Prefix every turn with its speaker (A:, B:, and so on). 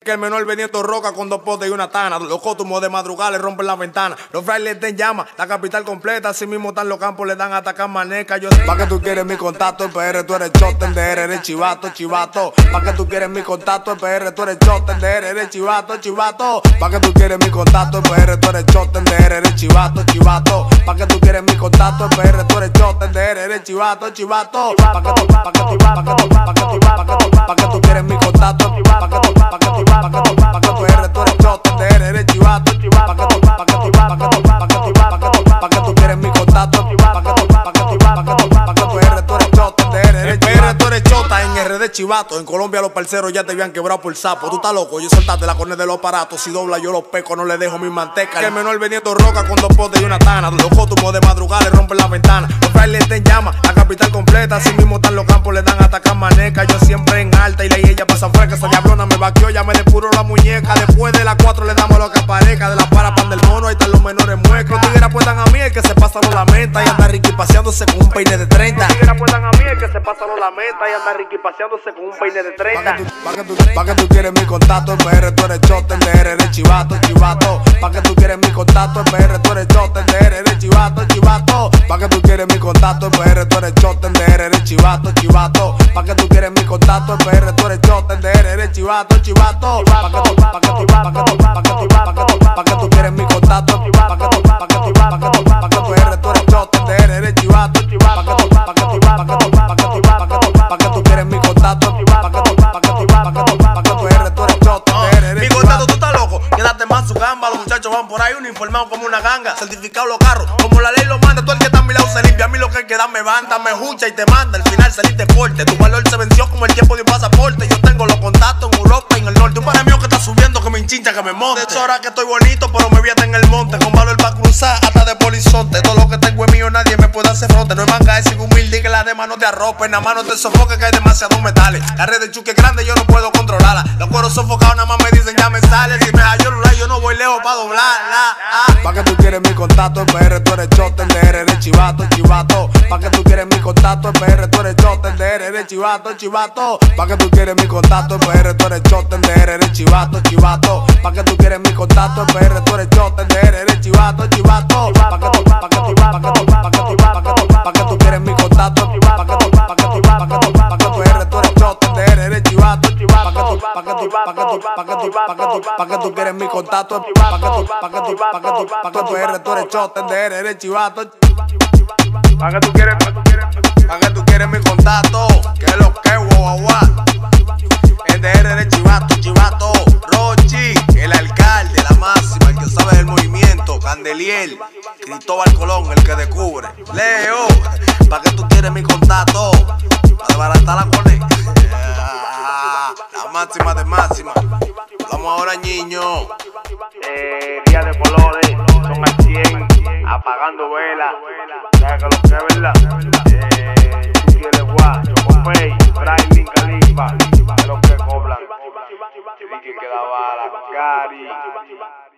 A: Que el menor vendiendo roca con 2 potes y una tana. Los cótumos de madrugada le rompen la ventana. Los frailes están en llama, la capital completa. Así mismo están los campos, le dan a atacar maneca. Yo sé pa' que tú quieres mi contacto, en PR tú eres choten, de R eres chivato, chivato. Pa' que tú quieres mi contacto, en PR tú eres choten, de R eres chivato, chivato. Pa' que tú quieres mi contacto, en PR tú eres choten, de R eres chivato, chivato. Pa' que tú quieres mi contacto, en PR tú eres choten, de R eres chivato, chivato. Pa' que tú quieres mi contacto, pa' que tú PR tú eres choten, de R eres chivato, pa' que tú quieres mi contacto, pa' que tú PR tú eres choten, de R eres PR tú eres chota, en RD chivato. En Colombia los parceros ya te habían quebrado por sapo. Tú estás loco, yo soltaste la cornea de los aparatos. Si dobla yo los peco, no le dejo mi manteca. Que el menor vendiendo roca con 2 potes y una tana. Los cótumos de madrugada le rompen la ventana. Los frailes están en llama, la capital completa. Así mismo están los campos, le dan a atacar maneca. Yo siempre en alta y ella pasa fresca. Esa diablona me vaqueó, ya me depuró la muñeca. Después de las 4 le damos lo que aparezca. De la para pan del mono, ahí están los menores muecos. Los tigres apuestan a mí, el que se pasa lo lamenta. Y anda Ricky paseándose con un peine de 30. Los tigres apuestan a mí, el que se pasa lo lamenta. Y anda Ricky paseándose con un peine de 30. Pa' que tú quieres mi contacto, en PR tú eres choten, de R eres chivato, chivato. Pa' que tú quieres mi contacto, en PR tú eres choten, de R eres chivato, chivato. Pa' que tú quieres mi contacto, en PR tú eres choten, de R eres chivato, chivato. Pa' que tú quieres mi contacto, en PR tú eres choten, de R eres chivato, chivato. Pa' que tú quieres mi contacto, pa' que tú PR tú eres choten, de R eres chivato, pa' que tú quieres mi contacto, pa' que tú PR tú eres choten, de R eres. Mi contacto, tú estás loco, quédate más su gamba. Los muchachos van por ahí uniformados como una ganga. Certificado los carros, como la ley lo manda. Tú el que está a mi lado se limpia, a mí lo que queda me banda, me escucha y te manda. Al final saliste corte, tu valor se venció como el tiempo de un pasaporte. Yo tengo los contactos en Europa y en el norte. Un par mío que está subiendo que me hinchincha, que me monte. De hecho ahora que estoy bonito, pero me vi hasta en el monte. Con valor para cruzar hasta de polizonte. Todo lo que tengo es mío, nadie me puede hacer fronte. No es manga, es humilde y que la demás no te arropen. Nada más no te sofoque, que hay demasiados metales. La red de chuque es grande, yo no puedo controlarla. Los cueros sofocados nada más me dicen ya me sale. Si me hallo el yo no voy lejos pa' doblarla. Pa' que tú quieres mi contacto, en PR tú eres choten, de R eres chivato, chivato. Pa' que tú quieres mi contacto, en PR tú eres choten, de R eres chivato, chivato. Pa' que tú quieres mi contacto, en PR tú eres choten, de R eres chivato, chivato. Pa' que tú quieres mi contacto, en PR tú eres choten, de R eres chivato, chivato. Pa' que tú quieres mi contacto, pa' que tú PR tú eres choten, de R eres chivato, pa' que tú quieres mi contacto, pa' que tú PR tú eres choten, de R eres chivato. Pa' que tú quieres mi contacto, que es lo que guagua. En DR eres chivato, chivato. Rochi, el alcalde, la máxima, el que sabe del movimiento. Candeliel, Cristóbal Colón, el que descubre. Leo, pa' que tú quieres mi contacto, para desbaratar la cone. La máxima de máxima. Vamos ahora, niño.
B: Día de colores, son al 100, apagando velas. ¿Sabes que lo que es verdad? Tú quieres guacho, Popey, Brian Califa, de los que cobran. Vicky que da bala, Gary.